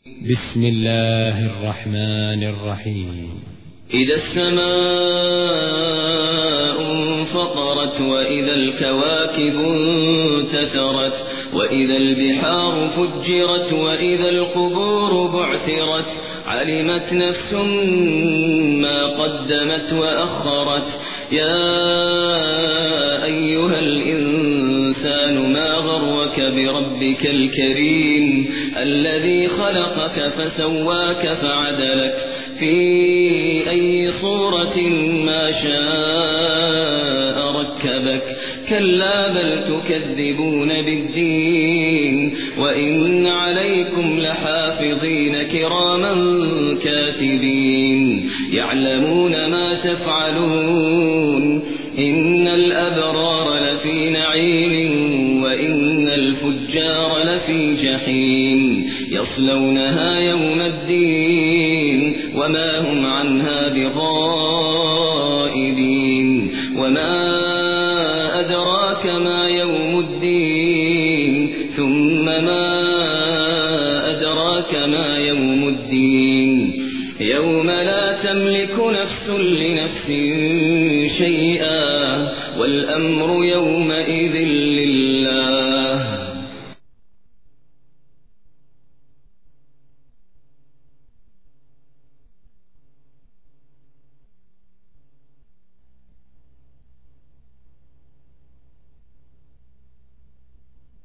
بسم الله الرحمن الرحيم. إذا السماء انفطرت وإذا الكواكب انتثرت وإذا البحار فجرت وإذا القبور بعثرت علمت نفس ما قدمت وأخرت يا أيها الإنسان ما غرك بربك الكريم الذي خلقك فسواك فعدلك في أي صورة ما شاء ركبك كلا بل تكذبون بالدين وإن عليكم لحافظين كراما كاتبين يعلمون ما تفعلون إن الأبرار لفي نعيم وإن الفجار لفي جحيم يصلونها يوم الدين وما هم عنها بغائبين وما أدراك ما يوم الدين ثم ما أدراك ما يوم الدين يوم لا تملك نفس لنفس شيئا والأمر يومئذ لله